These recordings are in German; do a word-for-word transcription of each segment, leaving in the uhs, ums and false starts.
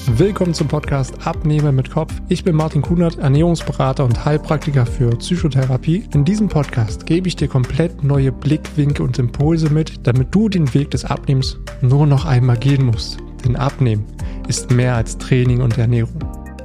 Willkommen zum Podcast Abnehmen mit Kopf. Ich bin Martin Kunert, Ernährungsberater und Heilpraktiker für Psychotherapie. In diesem Podcast gebe ich dir komplett neue Blickwinkel und Impulse mit, damit du den Weg des Abnehmens nur noch einmal gehen musst. Denn Abnehmen ist mehr als Training und Ernährung.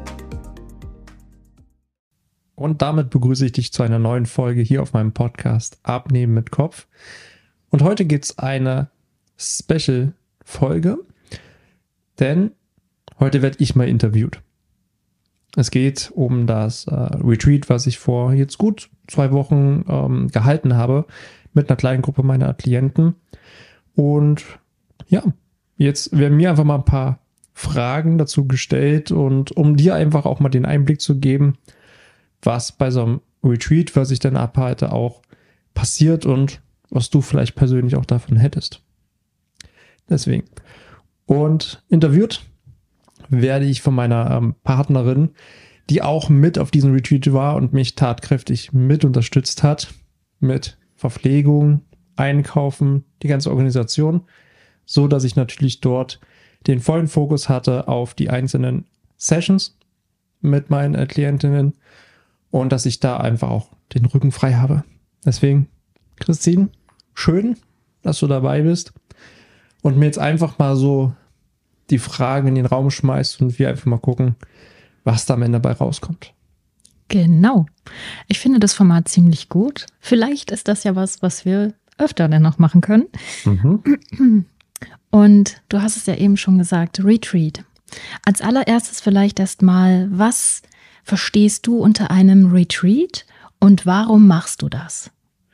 Und damit begrüße ich dich zu einer neuen Folge hier auf meinem Podcast Abnehmen mit Kopf. Und heute gibt es eine Special-Folge, denn heute werde ich mal interviewt. Es geht um das äh, Retreat, was ich vor jetzt gut zwei Wochen ähm, gehalten habe mit einer kleinen Gruppe meiner Klienten. Und ja, jetzt werden mir einfach mal ein paar Fragen dazu gestellt und um dir einfach auch mal den Einblick zu geben, was bei so einem Retreat, was ich dann abhalte, auch passiert und was du vielleicht persönlich auch davon hättest. Deswegen. Und interviewt werde ich von meiner ähm, Partnerin, die auch mit auf diesem Retreat war und mich tatkräftig mit unterstützt hat, mit Verpflegung, Einkaufen, die ganze Organisation, so dass ich natürlich dort den vollen Fokus hatte auf die einzelnen Sessions mit meinen äh, Klientinnen und dass ich da einfach auch den Rücken frei habe. Deswegen, Christine, schön, dass du dabei bist und mir jetzt einfach mal so die Fragen in den Raum schmeißt und wir einfach mal gucken, was da am Ende dabei rauskommt. Genau. Ich finde das Format ziemlich gut. Vielleicht ist das ja was, was wir öfter dann noch machen können. Mhm. Und du hast es ja eben schon gesagt, Retreat. Als allererstes vielleicht erstmal, was verstehst du unter einem Retreat und warum machst du das?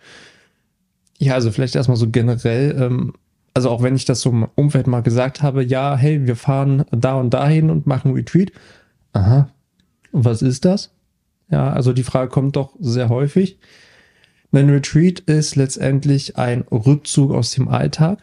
Ja, also vielleicht erstmal so generell, ähm, also auch wenn ich das so im Umfeld mal gesagt habe, ja, hey, wir fahren da und dahin und machen Retreat. Aha, und was ist das? Ja, also die Frage kommt doch sehr häufig. Ein Retreat ist letztendlich ein Rückzug aus dem Alltag.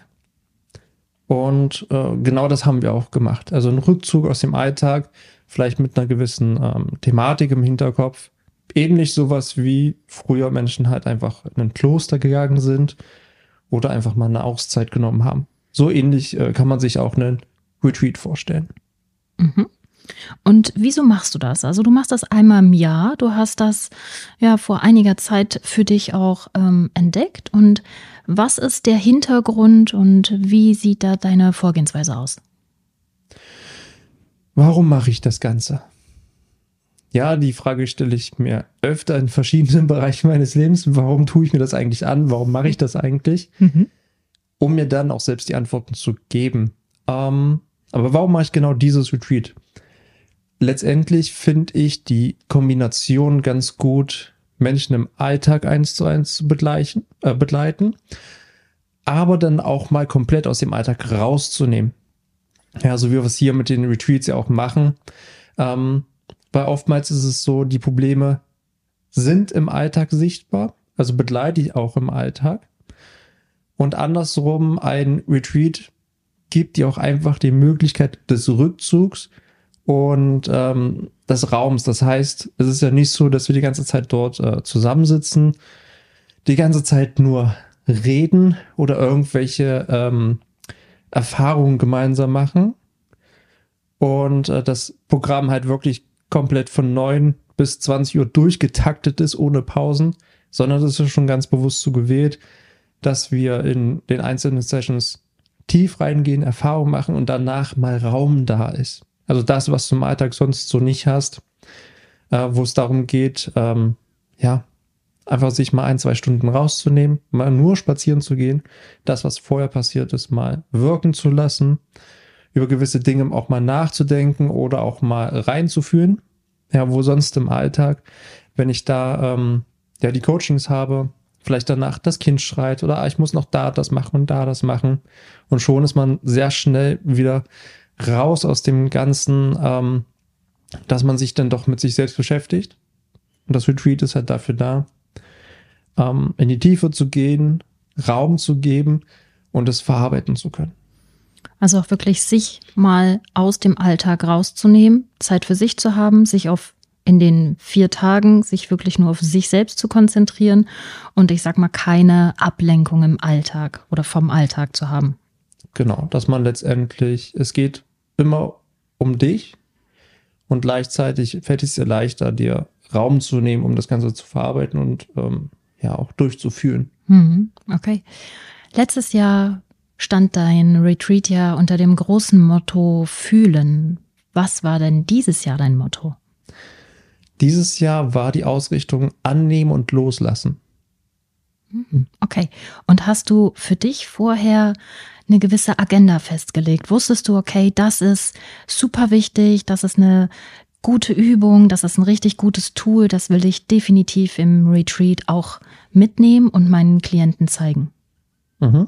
Und äh, genau das haben wir auch gemacht. Also ein Rückzug aus dem Alltag, vielleicht mit einer gewissen ähm, Thematik im Hinterkopf. Ähnlich sowas wie früher Menschen halt einfach in ein Kloster gegangen sind oder einfach mal eine Auszeit genommen haben. So ähnlich äh, kann man sich auch einen Retreat vorstellen. Mhm. Und wieso machst du das? Also du machst das einmal im Jahr. Du hast das ja vor einiger Zeit für dich auch ähm, entdeckt. Und was ist der Hintergrund und wie sieht da deine Vorgehensweise aus? Warum mache ich das Ganze? Ja, die Frage stelle ich mir öfter in verschiedenen Bereichen meines Lebens. Warum tue ich mir das eigentlich an? Warum mache ich das eigentlich? Mhm. Um mir dann auch selbst die Antworten zu geben. Ähm, aber warum mache ich genau dieses Retreat? Letztendlich finde ich die Kombination ganz gut, Menschen im Alltag eins zu eins zu begleichen, äh, begleiten, aber dann auch mal komplett aus dem Alltag rauszunehmen. Ja, so wie wir es hier mit den Retreats ja auch machen. Ähm, Weil oftmals ist es so, die Probleme sind im Alltag sichtbar, also begleite ich auch im Alltag. Und andersrum, ein Retreat gibt dir auch einfach die Möglichkeit des Rückzugs und ähm, des Raums. Das heißt, es ist ja nicht so, dass wir die ganze Zeit dort äh, zusammensitzen, die ganze Zeit nur reden oder irgendwelche ähm, Erfahrungen gemeinsam machen. Und äh, das Programm halt wirklich komplett von neun bis zwanzig Uhr durchgetaktet ist, ohne Pausen, sondern das ist schon ganz bewusst so gewählt, dass wir in den einzelnen Sessions tief reingehen, Erfahrung machen und danach mal Raum da ist. Also das, was du im Alltag sonst so nicht hast, äh, wo es darum geht, ähm, ja, einfach sich mal ein, zwei Stunden rauszunehmen, mal nur spazieren zu gehen, das, was vorher passiert ist, mal wirken zu lassen, über gewisse Dinge auch mal nachzudenken oder auch mal reinzuführen. Ja, wo sonst im Alltag, wenn ich da ähm, ja die Coachings habe, vielleicht danach das Kind schreit oder ah, ich muss noch da das machen und da das machen. Und schon ist man sehr schnell wieder raus aus dem Ganzen, ähm, dass man sich dann doch mit sich selbst beschäftigt. Und das Retreat ist halt dafür da, ähm, in die Tiefe zu gehen, Raum zu geben und es verarbeiten zu können. Also auch wirklich sich mal aus dem Alltag rauszunehmen, Zeit für sich zu haben, sich auf in den vier Tagen sich wirklich nur auf sich selbst zu konzentrieren und ich sag mal keine Ablenkung im Alltag oder vom Alltag zu haben. Genau, dass man letztendlich, es geht immer um dich und gleichzeitig fällt es dir leichter, dir Raum zu nehmen, um das Ganze zu verarbeiten und ähm, ja auch durchzuführen. Mhm, okay. Letztes Jahr stand dein Retreat ja unter dem großen Motto Fühlen. Was war denn dieses Jahr dein Motto? Dieses Jahr war die Ausrichtung Annehmen und Loslassen. Okay. Und hast du für dich vorher eine gewisse Agenda festgelegt? Wusstest du, okay, das ist super wichtig, das ist eine gute Übung, das ist ein richtig gutes Tool, das will ich definitiv im Retreat auch mitnehmen und meinen Klienten zeigen? Mhm.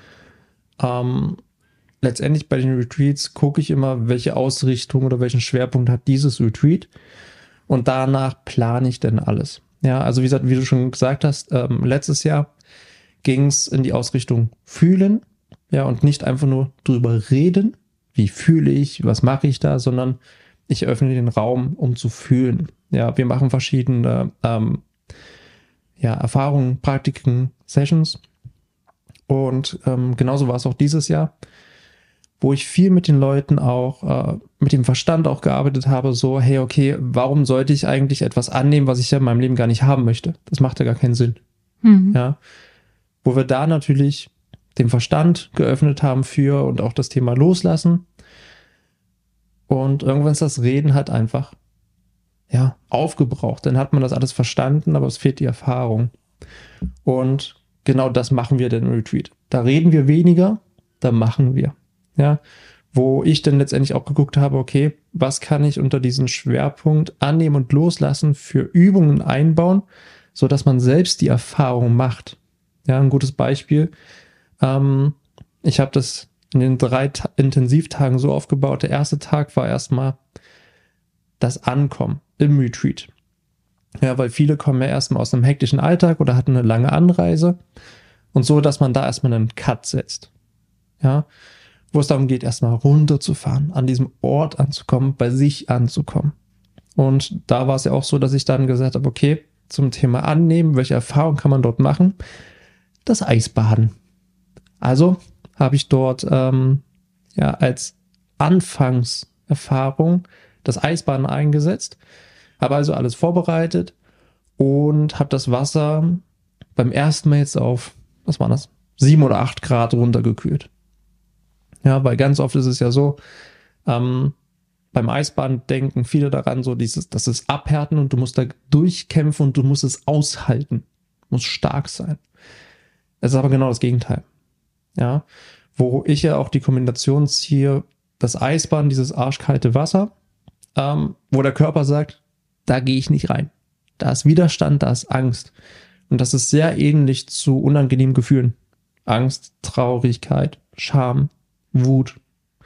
Ähm, letztendlich bei den Retreats gucke ich immer, welche Ausrichtung oder welchen Schwerpunkt hat dieses Retreat und danach plane ich dann alles. Ja, also wie gesagt, wie du schon gesagt hast, ähm, letztes Jahr ging es in die Ausrichtung Fühlen, ja, und nicht einfach nur drüber reden, wie fühle ich, was mache ich da, sondern ich öffne den Raum, um zu fühlen. Ja, wir machen verschiedene ähm, ja, Erfahrungen, Praktiken, Sessions und ähm, genauso war es auch dieses Jahr, wo ich viel mit den Leuten auch, äh, mit dem Verstand auch gearbeitet habe, so, hey, okay, warum sollte ich eigentlich etwas annehmen, was ich ja in meinem Leben gar nicht haben möchte? Das macht ja gar keinen Sinn. Mhm. Ja, wo wir da natürlich den Verstand geöffnet haben für und auch das Thema Loslassen. Und irgendwann ist das Reden halt einfach, ja, aufgebraucht. Dann hat man das alles verstanden, aber es fehlt die Erfahrung. Und genau das machen wir dann im Retreat. Da reden wir weniger, da machen wir. Ja, wo ich dann letztendlich auch geguckt habe, okay, was kann ich unter diesen Schwerpunkt annehmen und loslassen für Übungen einbauen, sodass man selbst die Erfahrung macht. Ja, ein gutes Beispiel. Ähm, ich habe das in den drei Ta- Intensivtagen so aufgebaut. Der erste Tag war erstmal das Ankommen im Retreat. Ja, weil viele kommen ja erstmal aus einem hektischen Alltag oder hatten eine lange Anreise und so, dass man da erstmal einen Cut setzt. Ja, wo es darum geht, erstmal runterzufahren, an diesem Ort anzukommen, bei sich anzukommen. Und da war es ja auch so, dass ich dann gesagt habe, okay, zum Thema Annehmen, welche Erfahrung kann man dort machen? Das Eisbaden. Also habe ich dort ähm, ja als Anfangserfahrung das Eisbaden eingesetzt, habe also alles vorbereitet und habe das Wasser beim ersten Mal jetzt auf, was war das, sieben oder acht Grad runtergekühlt. Ja, weil ganz oft ist es ja so, ähm, beim Eisbaden denken viele daran, so dieses, das ist abhärten und du musst da durchkämpfen und du musst es aushalten, muss stark sein. Es ist aber genau das Gegenteil. Ja, wo ich ja auch die Kombination ziehe, das Eisbaden, dieses arschkalte Wasser, ähm, wo der Körper sagt, da gehe ich nicht rein. Da ist Widerstand, da ist Angst. Und das ist sehr ähnlich zu unangenehmen Gefühlen. Angst, Traurigkeit, Scham, Wut.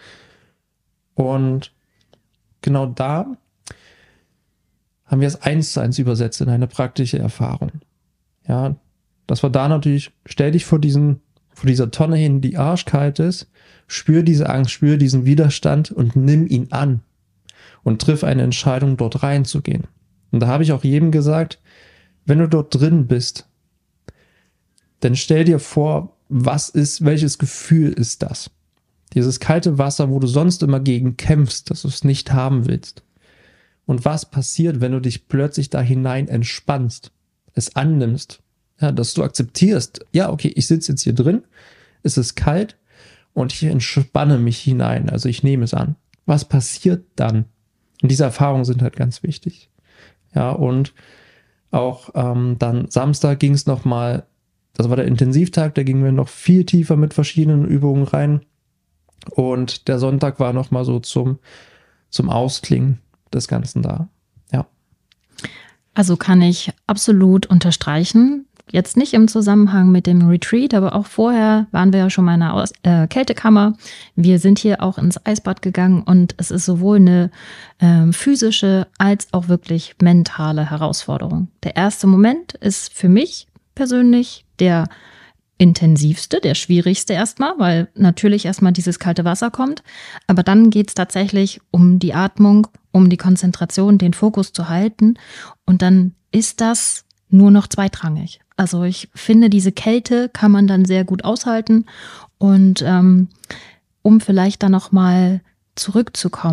Und genau da haben wir es eins zu eins übersetzt in eine praktische Erfahrung. Ja, das war da natürlich, stell dich vor diesen, vor dieser Tonne hin, die arschkalt ist, spür diese Angst, spür diesen Widerstand und nimm ihn an und triff eine Entscheidung, dort reinzugehen. Und da habe ich auch jedem gesagt, wenn du dort drin bist, dann stell dir vor, was ist, welches Gefühl ist das? Dieses kalte Wasser, wo du sonst immer gegen kämpfst, dass du es nicht haben willst. Und was passiert, wenn du dich plötzlich da hinein entspannst, es annimmst, ja, dass du akzeptierst, ja, okay, ich sitze jetzt hier drin, es ist kalt und ich entspanne mich hinein, also ich nehme es an. Was passiert dann? Und diese Erfahrungen sind halt ganz wichtig. Ja, und auch ähm, dann Samstag ging es nochmal, das war der Intensivtag, da gingen wir noch viel tiefer mit verschiedenen Übungen rein. Und der Sonntag war nochmal so zum, zum Ausklingen des Ganzen da. Ja. Also kann ich absolut unterstreichen. Jetzt nicht im Zusammenhang mit dem Retreat, aber auch vorher waren wir ja schon mal in einer Aus- äh, Kältekammer. Wir sind hier auch ins Eisbad gegangen und es ist sowohl eine äh, physische als auch wirklich mentale Herausforderung. Der erste Moment ist für mich persönlich der intensivste, der schwierigste erstmal, weil natürlich erstmal dieses kalte Wasser kommt. Aber dann geht es tatsächlich um die Atmung, um die Konzentration, den Fokus zu halten. Und dann ist das nur noch zweitrangig. Also ich finde, diese Kälte kann man dann sehr gut aushalten. Und ähm, um vielleicht dann nochmal zurückzukommen,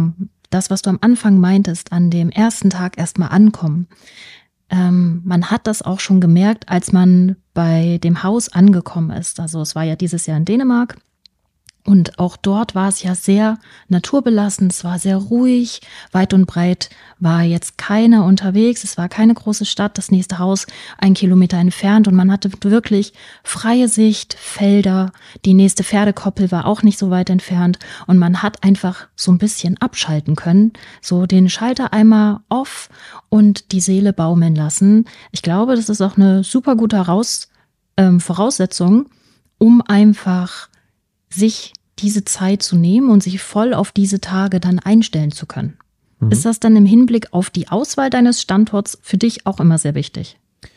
das, was du am Anfang meintest, an dem ersten Tag erstmal ankommen. Ähm, man hat das auch schon gemerkt, als man bei dem Haus angekommen ist. Also es war ja dieses Jahr in Dänemark. Und auch dort war es ja sehr naturbelassen, es war sehr ruhig, weit und breit war jetzt keiner unterwegs, es war keine große Stadt, das nächste Haus ein Kilometer entfernt und man hatte wirklich freie Sicht, Felder, die nächste Pferdekoppel war auch nicht so weit entfernt und man hat einfach so ein bisschen abschalten können, so den Schalter einmal off und die Seele baumeln lassen. Ich glaube, das ist auch eine super gute Heraus, ähm, Voraussetzung, um einfach sich diese Zeit zu nehmen und sich voll auf diese Tage dann einstellen zu können. Mhm. Ist das dann im Hinblick auf die Auswahl deines Standorts für dich auch immer sehr wichtig?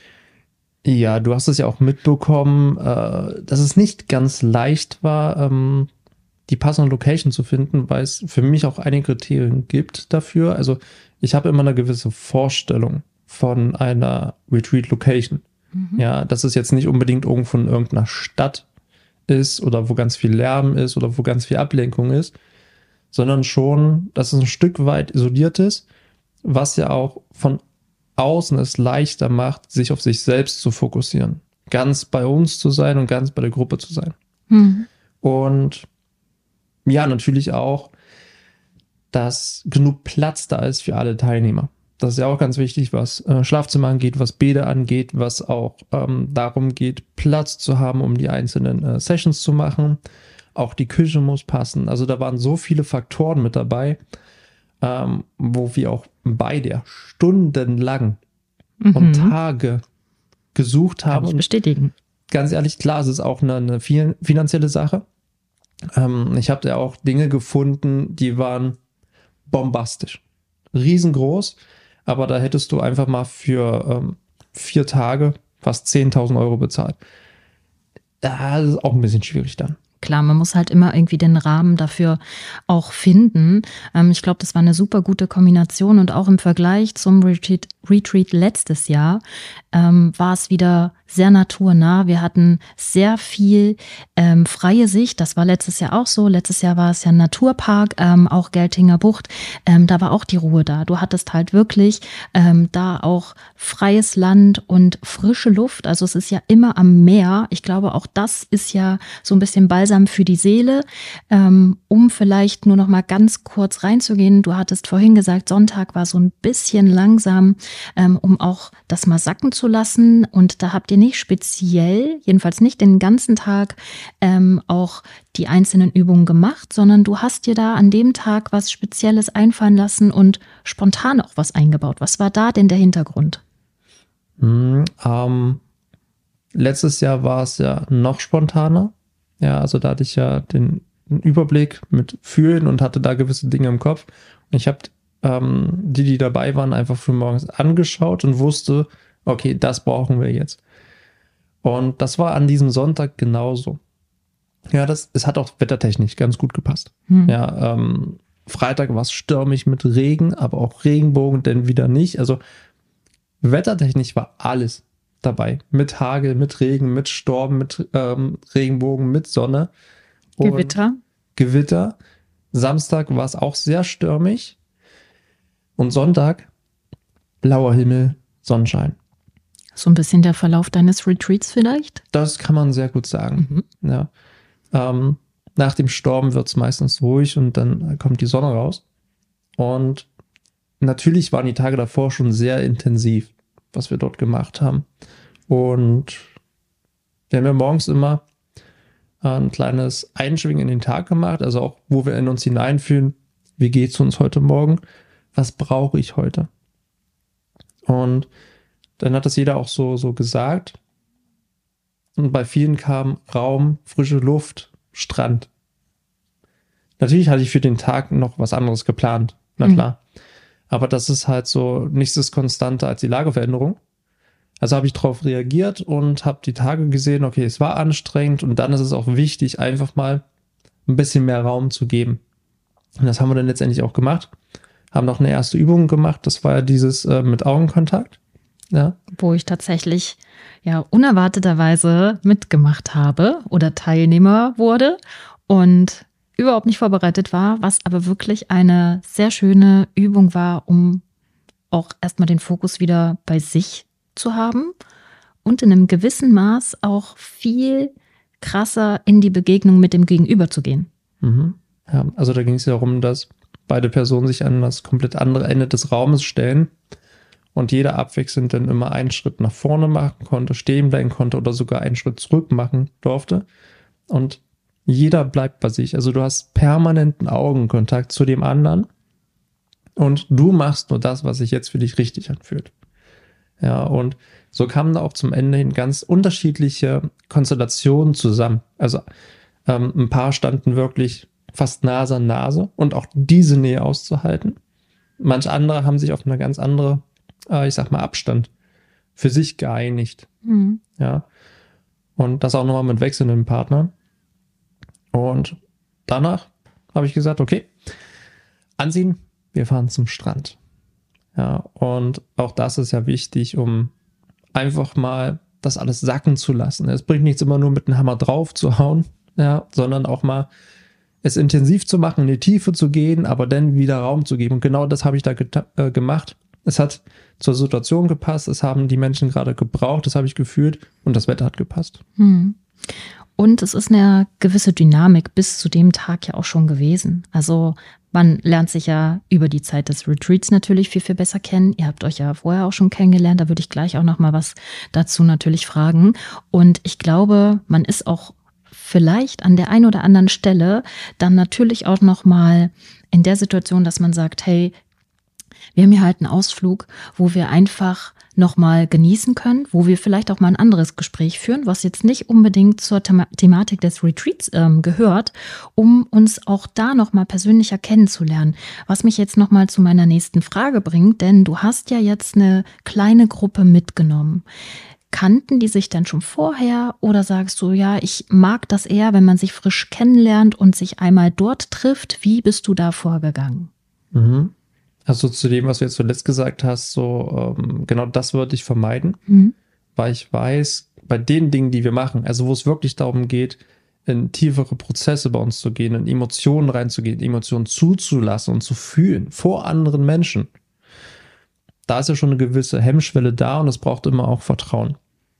Ja, du hast es ja auch mitbekommen, dass es nicht ganz leicht war, die passende Location zu finden, weil es für mich auch einige Kriterien gibt dafür. Also ich habe immer eine gewisse Vorstellung von einer Retreat-Location. Mhm. Ja, das ist jetzt nicht unbedingt irgendwo in irgendeiner Stadt ist oder wo ganz viel Lärm ist oder wo ganz viel Ablenkung ist, sondern schon, dass es ein Stück weit isoliert ist, was ja auch von außen es leichter macht, sich auf sich selbst zu fokussieren. Ganz bei uns zu sein und ganz bei der Gruppe zu sein. Mhm. Und ja, natürlich auch, dass genug Platz da ist für alle Teilnehmer. Das ist ja auch ganz wichtig, was äh, Schlafzimmer angeht, was Bäder angeht, was auch ähm, darum geht, Platz zu haben, um die einzelnen äh, Sessions zu machen. Auch die Küche muss passen. Also da waren so viele Faktoren mit dabei, ähm, wo wir auch beide stundenlang mhm. und Tage gesucht haben. Kann ich bestätigen. Und ganz ehrlich, klar, es ist auch eine, eine finanzielle Sache. Ähm, ich habe da auch Dinge gefunden, die waren bombastisch. Riesengroß. Aber da hättest du einfach mal für ähm, vier Tage fast zehntausend Euro bezahlt. Das ist auch ein bisschen schwierig dann. Klar, man muss halt immer irgendwie den Rahmen dafür auch finden. Ähm, ich glaube, das war eine super gute Kombination und auch im Vergleich zum Retreat, Retreat letztes Jahr ähm, war es wieder sehr naturnah. Wir hatten sehr viel ähm, freie Sicht. Das war letztes Jahr auch so. Letztes Jahr war es ja ein Naturpark, ähm, auch Geltinger Bucht. Ähm, da war auch die Ruhe da. Du hattest halt wirklich ähm, da auch freies Land und frische Luft. Also es ist ja immer am Meer. Ich glaube, auch das ist ja so ein bisschen Balsam für die Seele. Ähm, um vielleicht nur noch mal ganz kurz reinzugehen. Du hattest vorhin gesagt, Sonntag war so ein bisschen langsam, ähm, um auch das mal sacken zu lassen. Und da habt ihr nicht speziell, jedenfalls nicht den ganzen Tag, ähm, auch die einzelnen Übungen gemacht, sondern du hast dir da an dem Tag was Spezielles einfallen lassen und spontan auch was eingebaut. Was war da denn der Hintergrund? Hm, ähm, letztes Jahr war es ja noch spontaner. Ja, also da hatte ich ja den, den Überblick mit Fühlen und hatte da gewisse Dinge im Kopf. Und ich habe ähm, die, die dabei waren, einfach früh morgens angeschaut und wusste, okay, das brauchen wir jetzt. Und das war an diesem Sonntag genauso. Ja, das, es hat auch wettertechnisch ganz gut gepasst. Hm. Ja, ähm, Freitag war es stürmisch mit Regen, aber auch Regenbogen, denn wieder nicht. Also wettertechnisch war alles dabei. Mit Hagel, mit Regen, mit Sturm, mit ähm, Regenbogen, mit Sonne. Und Gewitter. Gewitter. Samstag war es auch sehr stürmisch. Und Sonntag, blauer Himmel, Sonnenschein. So ein bisschen der Verlauf deines Retreats vielleicht? Das kann man sehr gut sagen. Mhm. Ja. Ähm, nach dem Sturm wird es meistens ruhig und dann kommt die Sonne raus. Und natürlich waren die Tage davor schon sehr intensiv, was wir dort gemacht haben. Und wir haben ja morgens immer ein kleines Einschwingen in den Tag gemacht, also auch, wo wir in uns hineinfühlen, wie geht es uns heute Morgen, was brauche ich heute? Und dann hat das jeder auch so, so gesagt. Und bei vielen kam Raum, frische Luft, Strand. Natürlich hatte ich für den Tag noch was anderes geplant, na klar. Mhm. Aber das ist halt so nichts ist konstanter als die Lageveränderung. Also habe ich darauf reagiert und habe die Tage gesehen, okay, es war anstrengend und dann ist es auch wichtig, einfach mal ein bisschen mehr Raum zu geben. Und das haben wir dann letztendlich auch gemacht. Haben noch eine erste Übung gemacht, das war ja dieses äh, mit Augenkontakt. Ja. Wo ich tatsächlich ja unerwarteterweise mitgemacht habe oder Teilnehmer wurde. Und überhaupt nicht vorbereitet war, was aber wirklich eine sehr schöne Übung war, um auch erstmal den Fokus wieder bei sich zu haben und in einem gewissen Maß auch viel krasser in die Begegnung mit dem Gegenüber zu gehen. Mhm. Ja, also da ging es ja darum, dass beide Personen sich an das komplett andere Ende des Raumes stellen und jeder abwechselnd dann immer einen Schritt nach vorne machen konnte, stehen bleiben konnte oder sogar einen Schritt zurück machen durfte. Und jeder bleibt bei sich. Also du hast permanenten Augenkontakt zu dem anderen und du machst nur das, was sich jetzt für dich richtig anfühlt. Ja, und so kamen da auch zum Ende hin ganz unterschiedliche Konstellationen zusammen. Also ähm, ein paar standen wirklich fast Nase an Nase und auch diese Nähe auszuhalten. Manche andere haben sich auf eine ganz andere, äh, ich sag mal, Abstand für sich geeinigt. Mhm. Ja, und das auch nochmal mit wechselnden Partnern. Und danach habe ich gesagt, okay, anziehen, wir fahren zum Strand. Ja, und auch das ist ja wichtig, um einfach mal das alles sacken zu lassen. Es bringt nichts, immer nur mit einem Hammer drauf zu hauen, ja, sondern auch mal es intensiv zu machen, in die Tiefe zu gehen, aber dann wieder Raum zu geben. Und genau das habe ich da geta- äh, gemacht. Es hat zur Situation gepasst, es haben die Menschen gerade gebraucht, das habe ich gefühlt und das Wetter hat gepasst. Hm. Und es ist eine gewisse Dynamik bis zu dem Tag ja auch schon gewesen. Also man lernt sich ja über die Zeit des Retreats natürlich viel, viel besser kennen. Ihr habt euch ja vorher auch schon kennengelernt, da würde ich gleich auch noch mal was dazu natürlich fragen. Und ich glaube, man ist auch vielleicht an der einen oder anderen Stelle dann natürlich auch noch mal in der Situation, dass man sagt, hey, wir haben hier halt einen Ausflug, wo wir einfach nochmal genießen können, wo wir vielleicht auch mal ein anderes Gespräch führen, was jetzt nicht unbedingt zur Thema- Thematik des Retreats ähm, gehört, um uns auch da nochmal persönlicher kennenzulernen. Was mich jetzt nochmal zu meiner nächsten Frage bringt, denn du hast ja jetzt eine kleine Gruppe mitgenommen. Kannten die sich denn schon vorher oder sagst du, ja, ich mag das eher, wenn man sich frisch kennenlernt und sich einmal dort trifft? Wie bist du da vorgegangen? Mhm. Also zu dem, was du jetzt zuletzt gesagt hast, so ähm, genau das würde ich vermeiden, mhm. weil ich weiß, bei den Dingen, die wir machen, also wo es wirklich darum geht, in tiefere Prozesse bei uns zu gehen, in Emotionen reinzugehen, Emotionen zuzulassen und zu fühlen vor anderen Menschen, da ist ja schon eine gewisse Hemmschwelle da und es braucht immer auch Vertrauen.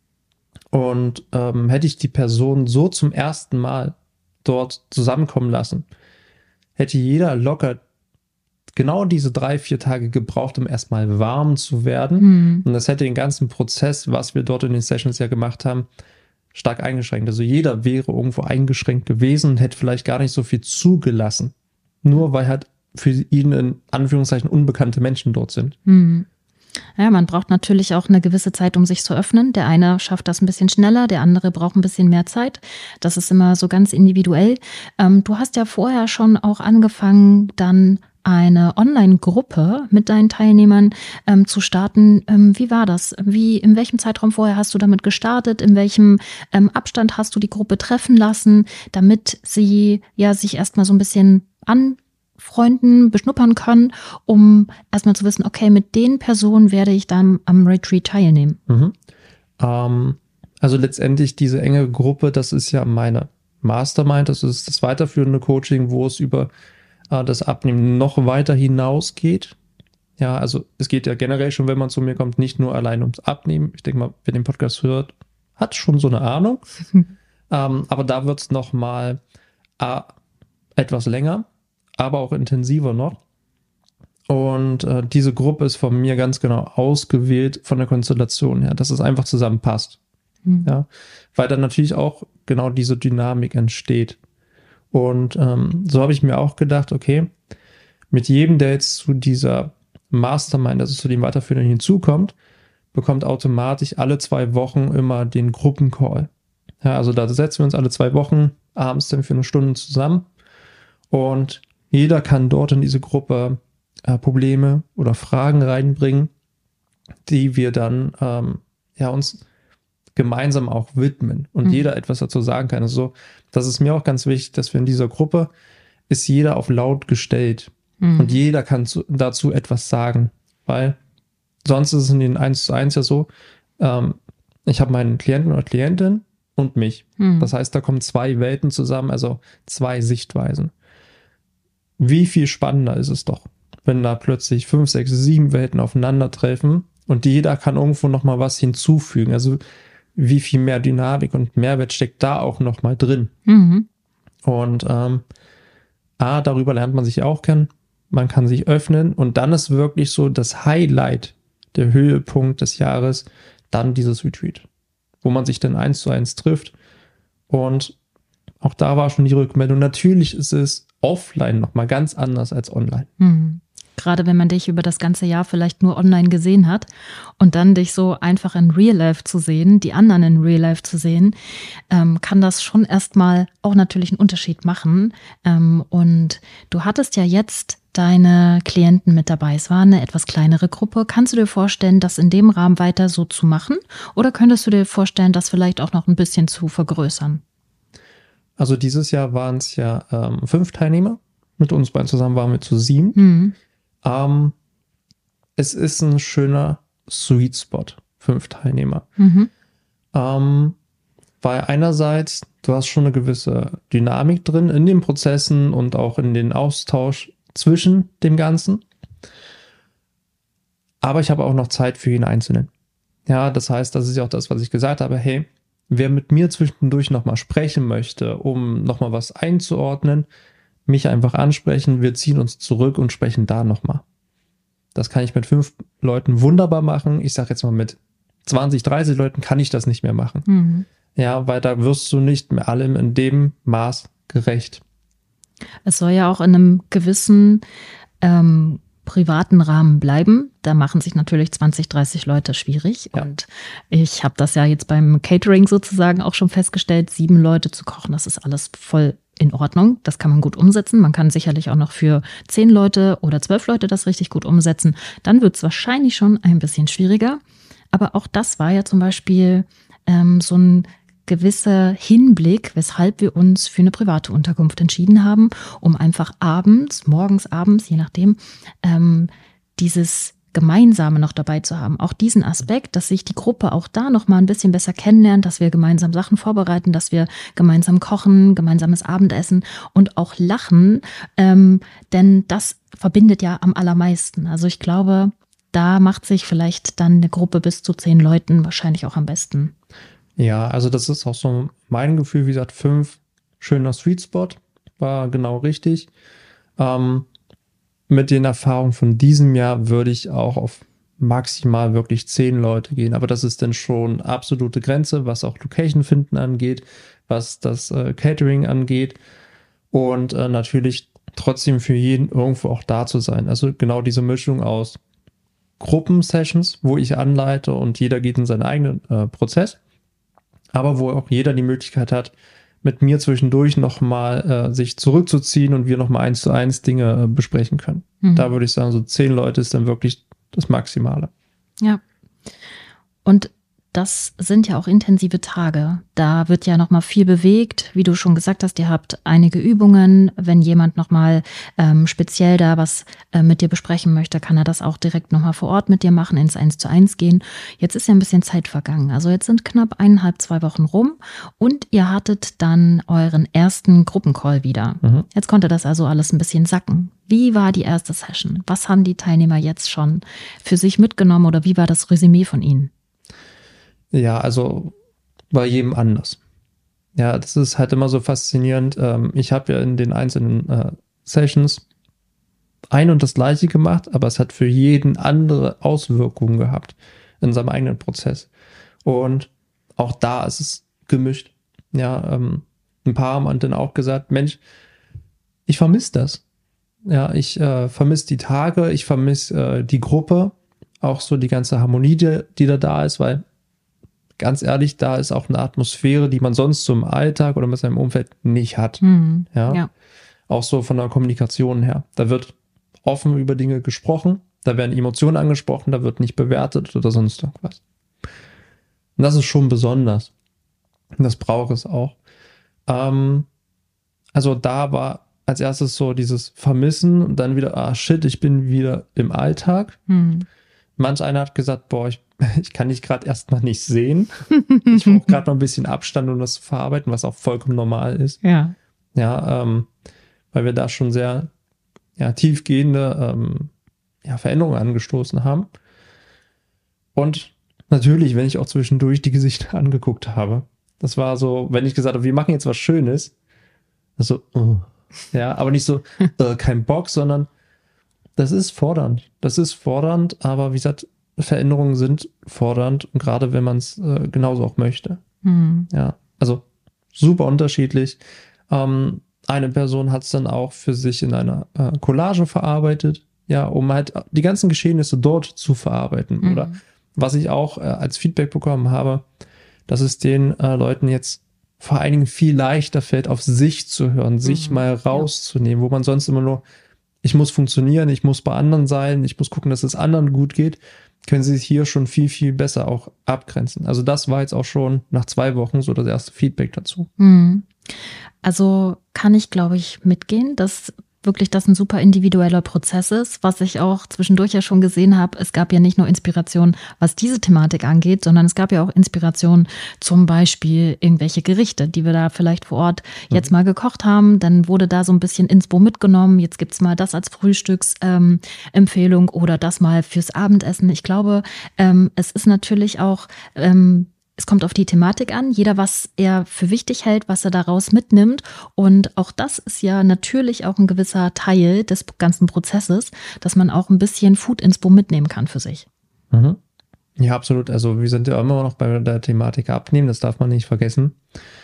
Und ähm, hätte ich die Person so zum ersten Mal dort zusammenkommen lassen, hätte jeder locker genau diese drei, vier Tage gebraucht, um erstmal warm zu werden. Mhm. Und das hätte den ganzen Prozess, was wir dort in den Sessions ja gemacht haben, stark eingeschränkt. Also jeder wäre irgendwo eingeschränkt gewesen und hätte vielleicht gar nicht so viel zugelassen. Nur weil halt für ihn in Anführungszeichen unbekannte Menschen dort sind. Mhm. Ja, man braucht natürlich auch eine gewisse Zeit, um sich zu öffnen. Der eine schafft das ein bisschen schneller, der andere braucht ein bisschen mehr Zeit. Das ist immer so ganz individuell. Ähm, du hast ja vorher schon auch angefangen, dann eine Online-Gruppe mit deinen Teilnehmern ähm, zu starten. Ähm, wie war das? Wie, in welchem Zeitraum vorher hast du damit gestartet? In welchem ähm, Abstand hast du die Gruppe treffen lassen, damit sie ja sich erstmal so ein bisschen anfreunden, beschnuppern können, um erstmal zu wissen, okay, mit den Personen werde ich dann am Retreat teilnehmen? Mhm. Ähm, also letztendlich diese enge Gruppe, das ist ja meine Mastermind, das ist das weiterführende Coaching, wo es über das Abnehmen noch weiter hinausgeht. Ja, also es geht ja generell schon, wenn man zu mir kommt, nicht nur allein ums Abnehmen. Ich denke mal, wer den Podcast hört, hat schon so eine Ahnung. ähm, aber da wird es noch mal äh, etwas länger, aber auch intensiver noch. Und äh, diese Gruppe ist von mir ganz genau ausgewählt von der Konstellation her, dass es einfach zusammenpasst. Mhm. Ja, weil dann natürlich auch genau diese Dynamik entsteht. Und ähm, so habe ich mir auch gedacht, okay, mit jedem, der jetzt zu dieser Mastermind, also zu dem Weiterführenden hinzukommt, bekommt automatisch alle zwei Wochen immer den Gruppencall. Ja, also da setzen wir uns alle zwei Wochen abends dann für eine Stunde zusammen und jeder kann dort in diese Gruppe äh, Probleme oder Fragen reinbringen, die wir dann ähm, ja uns gemeinsam auch widmen und mhm. jeder etwas dazu sagen kann. Also das ist mir auch ganz wichtig, dass wir in dieser Gruppe ist jeder auf laut gestellt mhm. und jeder kann zu, dazu etwas sagen, weil sonst ist es in den eins zu eins ja so, ähm, ich habe meinen Klienten oder Klientin und mich. Mhm. Das heißt, da kommen zwei Welten zusammen, also zwei Sichtweisen. wie viel spannender ist es doch, wenn da plötzlich fünf, sechs, sieben Welten aufeinandertreffen und jeder kann irgendwo nochmal was hinzufügen. Also wie viel mehr Dynamik und Mehrwert steckt da auch nochmal drin. Mhm. Und ähm, A, darüber lernt man sich auch kennen, man kann sich öffnen und dann ist wirklich so das Highlight, der Höhepunkt des Jahres, dann dieses Retreat, wo man sich dann eins zu eins trifft. Und auch da war schon die Rückmeldung, natürlich ist es offline nochmal ganz anders als online. Mhm. Gerade wenn man dich über das ganze Jahr vielleicht nur online gesehen hat und dann dich so einfach in Real Life zu sehen, die anderen in Real Life zu sehen, ähm, kann das schon erstmal auch natürlich einen Unterschied machen. Ähm, und du hattest ja jetzt deine Klienten mit dabei. Es war eine etwas kleinere Gruppe. Kannst du dir vorstellen, das in dem Rahmen weiter so zu machen? Oder könntest du dir vorstellen, das vielleicht auch noch ein bisschen zu vergrößern? Also dieses Jahr waren es ja ähm, fünf Teilnehmer. Mit uns beiden zusammen waren wir zu sieben. Mhm. Ähm, es ist ein schöner Sweet Spot, fünf Teilnehmer. Mhm. Ähm, weil einerseits, du hast schon eine gewisse Dynamik drin in den Prozessen und auch in den Austausch zwischen dem Ganzen. Aber ich habe auch noch Zeit für jeden Einzelnen. Ja, das heißt, das ist ja auch das, was ich gesagt habe. Hey, wer mit mir zwischendurch nochmal sprechen möchte, um nochmal was einzuordnen, mich einfach ansprechen, wir ziehen uns zurück und sprechen da nochmal. Das kann ich mit fünf Leuten wunderbar machen. Ich sage jetzt mal, mit zwanzig, dreißig Leuten kann ich das nicht mehr machen. Mhm. Ja, weil da wirst du nicht mehr allem in dem Maß gerecht. Es soll ja auch in einem gewissen ähm, privaten Rahmen bleiben. Da machen sich natürlich zwanzig, dreißig Leute schwierig. Ja. Und ich habe das ja jetzt beim Catering sozusagen auch schon festgestellt, sieben Leute zu kochen, das ist alles voll in Ordnung. Das kann man gut umsetzen. Man kann sicherlich auch noch für zehn Leute oder zwölf Leute das richtig gut umsetzen. Dann wird es wahrscheinlich schon ein bisschen schwieriger. Aber auch das war ja zum Beispiel ähm, so ein gewisser Hinblick, weshalb wir uns für eine private Unterkunft entschieden haben, um einfach abends, morgens, abends, je nachdem, ähm, dieses Gemeinsame noch dabei zu haben. Auch diesen Aspekt, dass sich die Gruppe auch da noch mal ein bisschen besser kennenlernt, dass wir gemeinsam Sachen vorbereiten, dass wir gemeinsam kochen, gemeinsames Abendessen und auch lachen, ähm, denn das verbindet ja am allermeisten. Also ich glaube, da macht sich vielleicht dann eine Gruppe bis zu zehn Leuten wahrscheinlich auch am besten. Ja, also das ist auch so mein Gefühl, wie gesagt, fünf, schöner Sweet Spot, war genau richtig. Ähm, mit den Erfahrungen von diesem Jahr würde ich auch auf maximal wirklich zehn Leute gehen, aber das ist dann schon absolute Grenze, was auch Location finden angeht, was das äh, Catering angeht und äh, natürlich trotzdem für jeden irgendwo auch da zu sein. Also genau diese Mischung aus Gruppensessions, wo ich anleite und jeder geht in seinen eigenen äh, Prozess, aber wo auch jeder die Möglichkeit hat, mit mir zwischendurch nochmal äh, sich zurückzuziehen und wir nochmal eins zu eins Dinge äh, besprechen können. Mhm. Da würde ich sagen, so zehn Leute ist dann wirklich das Maximale. Ja. Und das sind ja auch intensive Tage. Da wird ja nochmal viel bewegt. Wie du schon gesagt hast, ihr habt einige Übungen. Wenn jemand nochmal ähm, speziell da was äh, mit dir besprechen möchte, kann er das auch direkt nochmal vor Ort mit dir machen, ins eins zu eins gehen. Jetzt ist ja ein bisschen Zeit vergangen. Also jetzt sind knapp eineinhalb, zwei Wochen rum und ihr hattet dann euren ersten Gruppencall wieder. Mhm. Jetzt konnte das also alles ein bisschen sacken. Wie war die erste Session? Was haben die Teilnehmer jetzt schon für sich mitgenommen oder wie war das Resümee von ihnen? Ja, also bei jedem anders. Ja, das ist halt immer so faszinierend. Ich habe ja in den einzelnen äh, Sessions ein und das Gleiche gemacht, aber es hat für jeden andere Auswirkungen gehabt in seinem eigenen Prozess. Und auch da ist es gemischt. Ja, ähm, ein paar haben dann auch gesagt, Mensch, ich vermisse das. Ja, ich äh, vermisse die Tage, ich vermisse äh, die Gruppe, auch so die ganze Harmonie, die, die da da ist, weil ganz ehrlich, da ist auch eine Atmosphäre, die man sonst so im Alltag oder mit seinem Umfeld nicht hat. Mhm, ja? ja. Auch so von der Kommunikation her. Da wird offen über Dinge gesprochen, da werden Emotionen angesprochen, da wird nicht bewertet oder sonst irgendwas. Und das ist schon besonders. Und das braucht es auch. Ähm, also da war als erstes so dieses Vermissen und dann wieder, ah shit, ich bin wieder im Alltag. Mhm. Manch einer hat gesagt, boah, ich Ich kann dich gerade erstmal nicht sehen. Ich brauche gerade noch ein bisschen Abstand, um das zu verarbeiten, was auch vollkommen normal ist. Ja. Ja, ähm, weil wir da schon sehr ja, tiefgehende ähm, ja, Veränderungen angestoßen haben. Und natürlich, wenn ich auch zwischendurch die Gesichter angeguckt habe. Das war so, wenn ich gesagt habe, wir machen jetzt was Schönes. Also, oh. Ja, aber nicht so, äh, kein Bock, sondern das ist fordernd. Das ist fordernd, aber wie gesagt, Veränderungen sind fordernd, und gerade wenn man es äh, genauso auch möchte. Mhm. Ja, also super unterschiedlich. Ähm, eine Person hat es dann auch für sich in einer äh, Collage verarbeitet, ja, um halt die ganzen Geschehnisse dort zu verarbeiten. Mhm. Oder was ich auch äh, als Feedback bekommen habe, dass es den äh, Leuten jetzt vor allen Dingen viel leichter fällt, auf sich zu hören, mhm. sich mal rauszunehmen, ja. Wo man sonst immer nur, ich muss funktionieren, ich muss bei anderen sein, ich muss gucken, dass es anderen gut geht, können sie sich hier schon viel, viel besser auch abgrenzen. Also das war jetzt auch schon nach zwei Wochen so das erste Feedback dazu. Mhm. Also kann ich, glaube ich, mitgehen, dass wirklich das ein super individueller Prozess ist, was ich auch zwischendurch ja schon gesehen habe. Es gab ja nicht nur Inspiration, was diese Thematik angeht, sondern es gab ja auch Inspiration, zum Beispiel irgendwelche Gerichte, die wir da vielleicht vor Ort jetzt mhm. mal gekocht haben. Dann wurde da so ein bisschen Inspo mitgenommen. Jetzt gibt's mal das als Frühstücksempfehlung ähm, oder das mal fürs Abendessen. Ich glaube, ähm, es ist natürlich auch ähm, es kommt auf die Thematik an, jeder, was er für wichtig hält, was er daraus mitnimmt. Und auch das ist ja natürlich auch ein gewisser Teil des ganzen Prozesses, dass man auch ein bisschen Food-Inspo mitnehmen kann für sich. Mhm. Ja, absolut. Also wir sind ja immer noch bei der Thematik Abnehmen, das darf man nicht vergessen.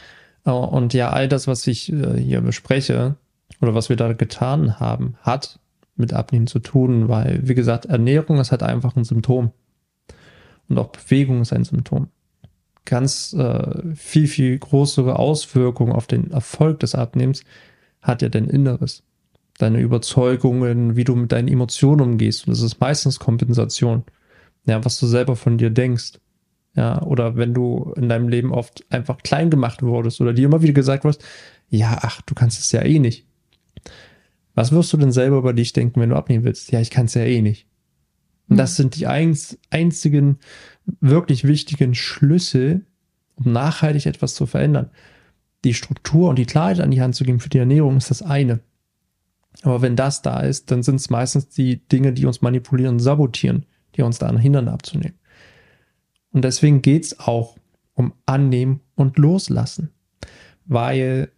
Und ja, all das, was ich hier bespreche oder was wir da getan haben, hat mit Abnehmen zu tun, weil, wie gesagt, Ernährung ist halt einfach ein Symptom. Und auch Bewegung ist ein Symptom. Ganz äh, viel, viel größere Auswirkungen auf den Erfolg des Abnehmens hat ja dein Inneres. Deine Überzeugungen, wie du mit deinen Emotionen umgehst. Und das ist meistens Kompensation. Ja, was du selber von dir denkst. Ja, oder wenn du in deinem Leben oft einfach klein gemacht wurdest oder dir immer wieder gesagt wirst, ja, ach, du kannst es ja eh nicht. Was wirst du denn selber über dich denken, wenn du abnehmen willst? Ja, ich kann es ja eh nicht. Und das sind die einzigen wirklich wichtigen Schlüssel, um nachhaltig etwas zu verändern. Die Struktur und die Klarheit an die Hand zu geben für die Ernährung ist das eine. Aber wenn das da ist, dann sind es meistens die Dinge, die uns manipulieren und sabotieren, die uns daran hindern, abzunehmen. Und deswegen geht es auch um Annehmen und Loslassen. Weil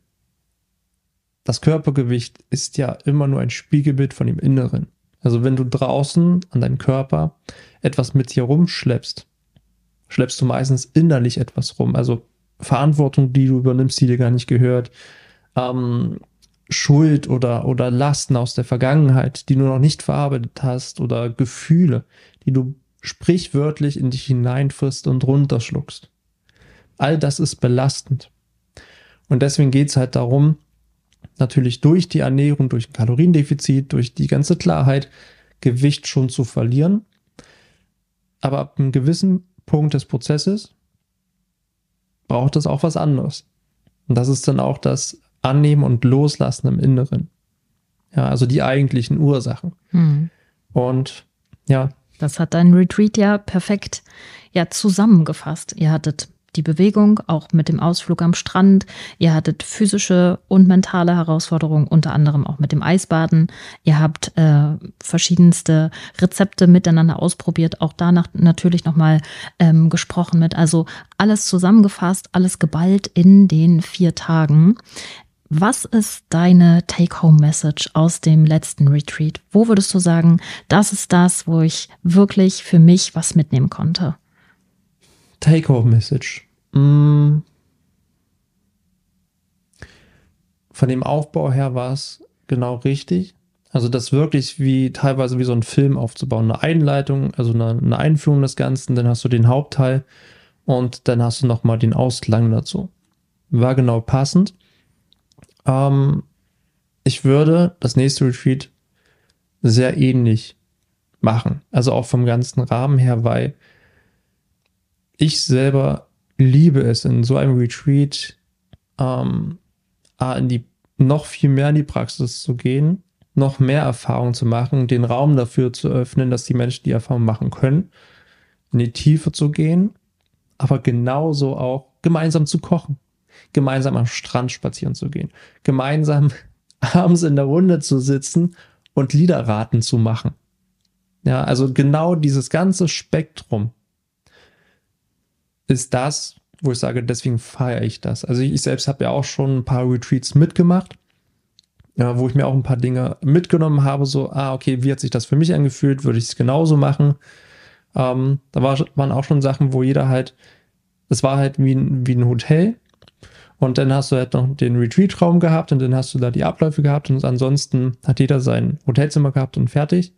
das Körpergewicht ist ja immer nur ein Spiegelbild von dem Inneren. Also wenn du draußen an deinem Körper etwas mit dir rumschleppst, schleppst du meistens innerlich etwas rum. Also Verantwortung, die du übernimmst, die dir gar nicht gehört, ähm, Schuld oder, oder Lasten aus der Vergangenheit, die du noch nicht verarbeitet hast, oder Gefühle, die du sprichwörtlich in dich hineinfrisst und runterschluckst. All das ist belastend. Und deswegen geht es halt darum, natürlich durch die Ernährung, durch ein Kaloriendefizit, durch die ganze Klarheit, Gewicht schon zu verlieren. Aber ab einem gewissen Punkt des Prozesses braucht es auch was anderes. Und das ist dann auch das Annehmen und Loslassen im Inneren. Ja, also die eigentlichen Ursachen. Mhm. Und ja. Das hat dein Retreat ja perfekt ja zusammengefasst. Ihr hattet die Bewegung, auch mit dem Ausflug am Strand. Ihr hattet physische und mentale Herausforderungen, unter anderem auch mit dem Eisbaden. Ihr habt äh, verschiedenste Rezepte miteinander ausprobiert, auch danach natürlich nochmal ähm, gesprochen mit. Also alles zusammengefasst, alles geballt in den vier Tagen. Was ist deine Take-Home-Message aus dem letzten Retreat? Wo würdest du sagen, das ist das, wo ich wirklich für mich was mitnehmen konnte? Take-Home-Message. Von dem Aufbau her war es genau richtig. Also das wirklich wie teilweise wie so ein Film aufzubauen. Eine Einleitung, also eine, eine Einführung des Ganzen, dann hast du den Hauptteil und dann hast du nochmal den Ausklang dazu. War genau passend. Ähm, ich würde das nächste Retreat sehr ähnlich machen. Also auch vom ganzen Rahmen her, weil ich selber liebe es, in so einem Retreat ähm, in die, noch viel mehr in die Praxis zu gehen, noch mehr Erfahrung zu machen, den Raum dafür zu öffnen, dass die Menschen die Erfahrung machen können, in die Tiefe zu gehen, aber genauso auch gemeinsam zu kochen, gemeinsam am Strand spazieren zu gehen, gemeinsam abends in der Runde zu sitzen und Liederraten zu machen. Ja, also genau dieses ganze Spektrum ist das, wo ich sage, deswegen feiere ich das. Also ich selbst habe ja auch schon ein paar Retreats mitgemacht, ja, wo ich mir auch ein paar Dinge mitgenommen habe, so, ah, okay, wie hat sich das für mich angefühlt, würde ich es genauso machen. Ähm, da war, waren auch schon Sachen, wo jeder halt, es war halt wie ein, wie ein Hotel und dann hast du halt noch den Retreat-Raum gehabt und dann hast du da die Abläufe gehabt und ansonsten hat jeder sein Hotelzimmer gehabt und fertig.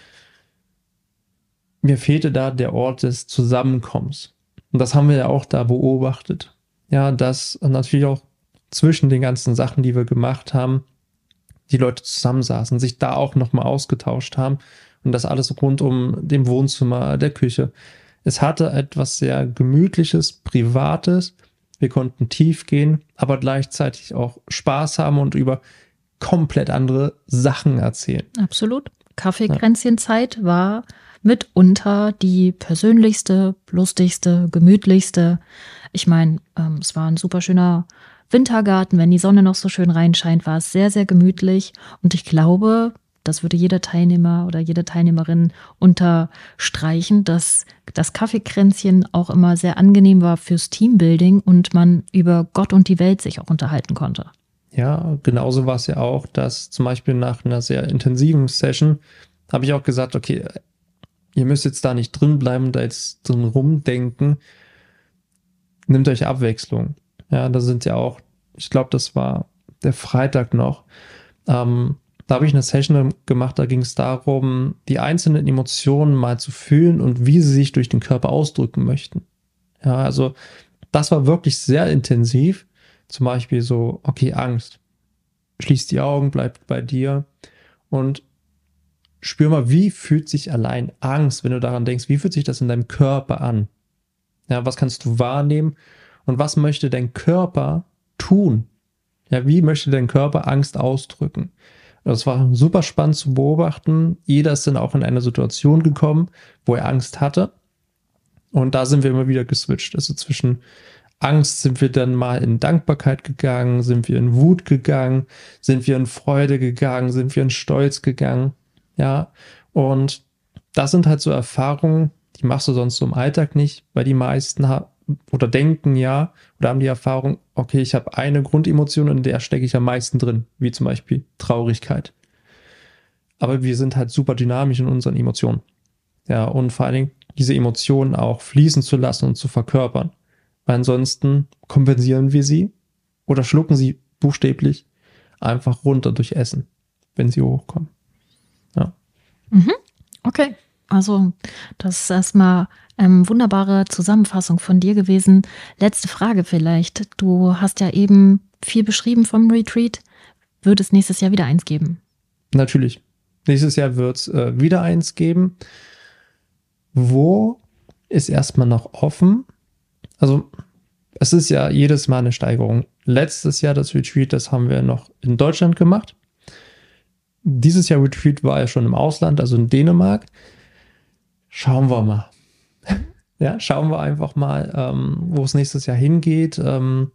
Mir fehlte da der Ort des Zusammenkommens. Und das haben wir ja auch da beobachtet. Ja, dass natürlich auch zwischen den ganzen Sachen, die wir gemacht haben, die Leute zusammensaßen, sich da auch nochmal ausgetauscht haben und das alles rund um dem Wohnzimmer, der Küche. Es hatte etwas sehr Gemütliches, Privates. Wir konnten tief gehen, aber gleichzeitig auch Spaß haben und über komplett andere Sachen erzählen. Absolut. Kaffeekränzchenzeit war mitunter die persönlichste, lustigste, gemütlichste. Ich meine, ähm, es war ein super schöner Wintergarten. Wenn die Sonne noch so schön reinscheint, war es sehr, sehr gemütlich. Und ich glaube, das würde jeder Teilnehmer oder jede Teilnehmerin unterstreichen, dass das Kaffeekränzchen auch immer sehr angenehm war fürs Teambuilding und man über Gott und die Welt sich auch unterhalten konnte. Ja, genauso war es ja auch, dass zum Beispiel nach einer sehr intensiven Session habe ich auch gesagt, okay, ihr müsst jetzt da nicht drin bleiben und da jetzt drin rumdenken. Nehmt euch Abwechslung. Ja, da sind ja auch, ich glaube, das war der Freitag noch, ähm, da habe ich eine Session gemacht, da ging es darum, die einzelnen Emotionen mal zu fühlen und wie sie sich durch den Körper ausdrücken möchten. Ja, also das war wirklich sehr intensiv. Zum Beispiel so, okay, Angst. Schließ die Augen, bleib bei dir und spür mal, wie fühlt sich allein Angst, wenn du daran denkst, wie fühlt sich das in deinem Körper an? Ja, was kannst du wahrnehmen und was möchte dein Körper tun? Ja, wie möchte dein Körper Angst ausdrücken? Das war super spannend zu beobachten. Jeder ist dann auch in eine Situation gekommen, wo er Angst hatte. Und da sind wir immer wieder geswitcht. Also zwischen Angst sind wir dann mal in Dankbarkeit gegangen, sind wir in Wut gegangen, sind wir in Freude gegangen, sind wir in Stolz gegangen. Ja, und das sind halt so Erfahrungen, die machst du sonst so im Alltag nicht, weil die meisten haben oder denken ja oder haben die Erfahrung, okay, ich habe eine Grundemotion, in der stecke ich am meisten drin, wie zum Beispiel Traurigkeit. Aber wir sind halt super dynamisch in unseren Emotionen. Ja, und vor allen Dingen diese Emotionen auch fließen zu lassen und zu verkörpern. Weil ansonsten kompensieren wir sie oder schlucken sie buchstäblich einfach runter durch Essen, wenn sie hochkommen. Ja. Mhm. Okay. Also das ist erstmal eine wunderbare Zusammenfassung von dir gewesen. Letzte Frage vielleicht. Du hast ja eben viel beschrieben vom Retreat. Wird es nächstes Jahr wieder eins geben? Natürlich. Nächstes Jahr wird es äh, wieder eins geben. Wo ist erstmal noch offen? Also es ist ja jedes Mal eine Steigerung. Letztes Jahr das Retreat, das haben wir noch in Deutschland gemacht. Dieses Jahr Retreat war ja schon im Ausland, also in Dänemark. Schauen wir mal. Ja, schauen wir einfach mal, ähm, wo es nächstes Jahr hingeht. Ähm,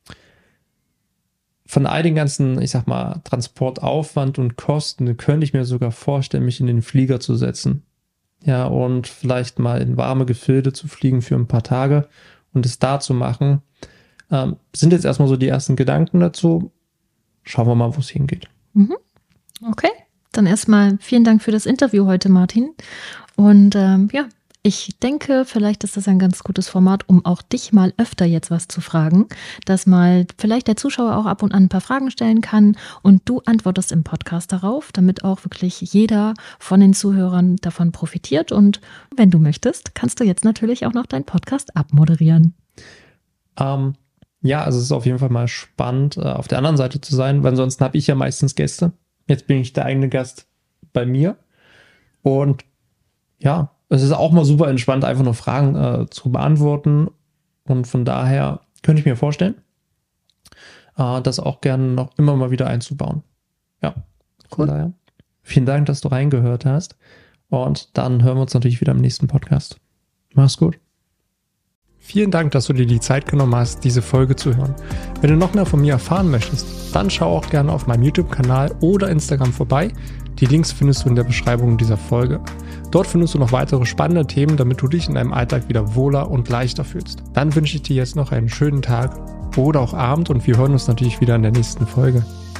von all den ganzen, ich sag mal, Transportaufwand und Kosten könnte ich mir sogar vorstellen, mich in den Flieger zu setzen. Ja, und vielleicht mal in warme Gefilde zu fliegen für ein paar Tage und es da zu machen. Ähm, sind jetzt erstmal so die ersten Gedanken dazu. Schauen wir mal, wo es hingeht. Mhm. Okay, dann erstmal vielen Dank für das Interview heute, Martin. Und ähm, ja, ich denke, vielleicht ist das ein ganz gutes Format, um auch dich mal öfter jetzt was zu fragen, dass mal vielleicht der Zuschauer auch ab und an ein paar Fragen stellen kann und du antwortest im Podcast darauf, damit auch wirklich jeder von den Zuhörern davon profitiert. Und wenn du möchtest, kannst du jetzt natürlich auch noch deinen Podcast abmoderieren. Ähm, ja, also es ist auf jeden Fall mal spannend, auf der anderen Seite zu sein, weil ansonsten habe ich ja meistens Gäste. Jetzt bin ich der eigene Gast bei mir und ja, es ist auch mal super entspannt, einfach nur Fragen äh, zu beantworten. Und von daher könnte ich mir vorstellen, äh, das auch gerne noch immer mal wieder einzubauen. Ja, von cool. Daher vielen Dank, dass du reingehört hast. Und dann hören wir uns natürlich wieder im nächsten Podcast. Mach's gut. Vielen Dank, dass du dir die Zeit genommen hast, diese Folge zu hören. Wenn du noch mehr von mir erfahren möchtest, dann schau auch gerne auf meinem YouTube-Kanal oder Instagram vorbei. Die Links findest du in der Beschreibung dieser Folge. Dort findest du noch weitere spannende Themen, damit du dich in deinem Alltag wieder wohler und leichter fühlst. Dann wünsche ich dir jetzt noch einen schönen Tag oder auch Abend und wir hören uns natürlich wieder in der nächsten Folge.